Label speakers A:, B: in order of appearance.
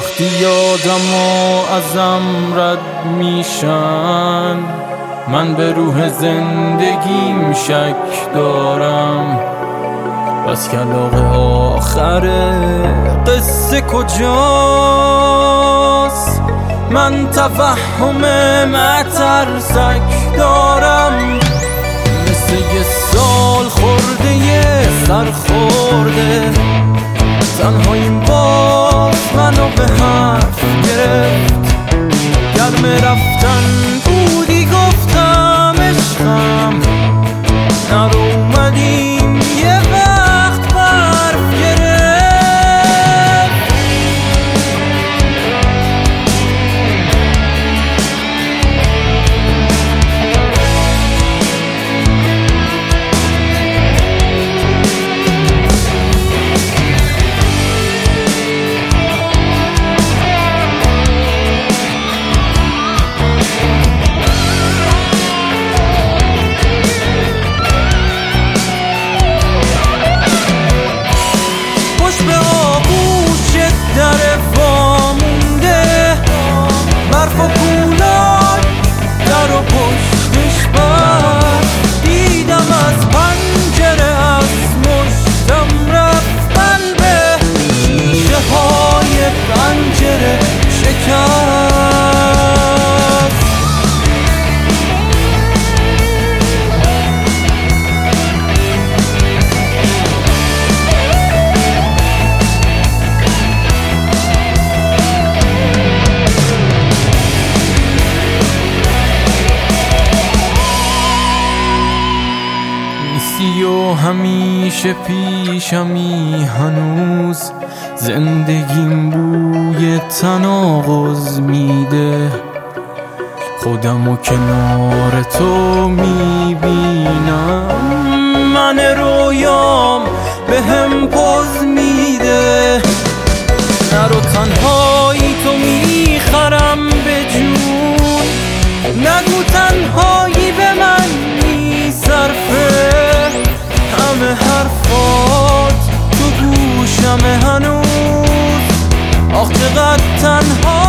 A: وقتی یادم و ازم رد میشن، من به روح زندگیم شک دارم. بس کلاغ آخر قصه کجاست؟ من تفهم مترسک دارم، مثل یه سال خورده یه سر خورده. تنهاییم باز منو به حرف گرفت، گرم رفتن بودی گفتم عشقم، نرو اومدیم یه وقت برف گرفت. به آغوش در وامونده، برف و کولاک در و پشتش بر. دیدم از پنجره از مشتم رفت قلبه، شیشه های پنجره شکست. و همیشه پیشمی هنوز، زندگیم بوی تناقض میده. خودم و کنار تو میبینم، من رویام به هم پوز میده. نرو تنهایی تو میخرم به جون، نگو تنهایی به من میصرفه. همه حرفات تو گوشم هنوز، آخ چقدر تنها